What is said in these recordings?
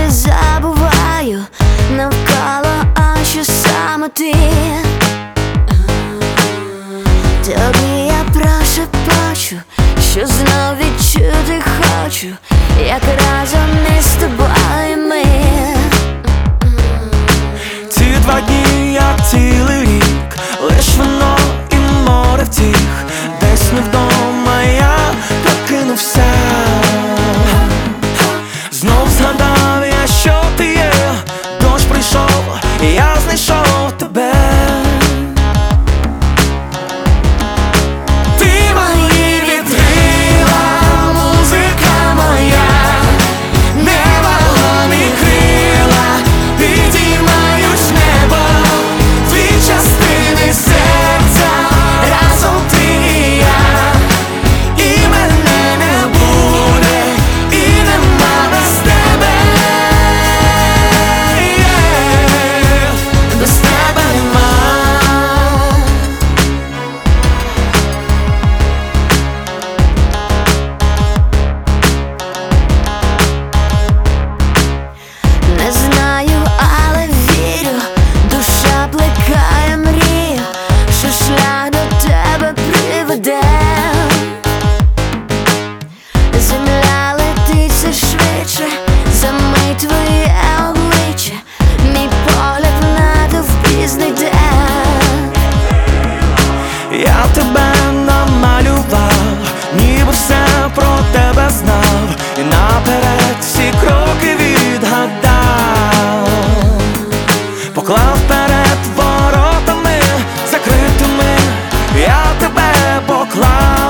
забуваю навколо, а що саме ти. Тобі я прошепочу, що знов відчути хочу, як разом ми з тобою ми. Ці 2 дні, як цілий рік, лиш вино і море втіх. Десь не вдома я прокинувся. Знов згадав я, що ти є. Дощ прийшов, і я знайшов тебе. Земля летить все швидше, замить твоє обличчя, мій погляд натовп знайде. Я тебе намалював, ніби все про тебе знав, і наперед всі кроки відгадав. Поклав перед воротами закритими, я тебе поклав.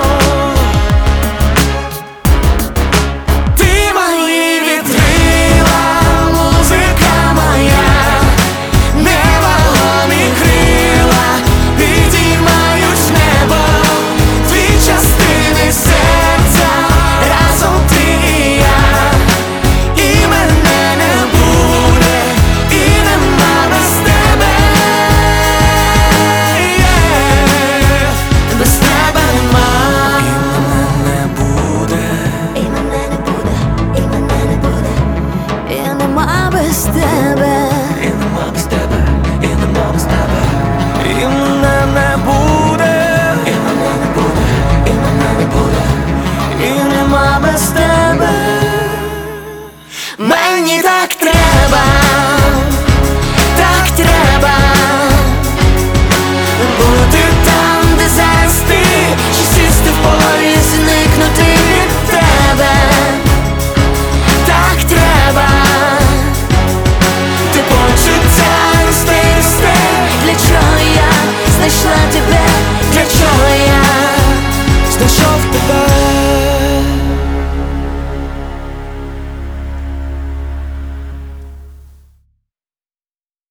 Без тебе.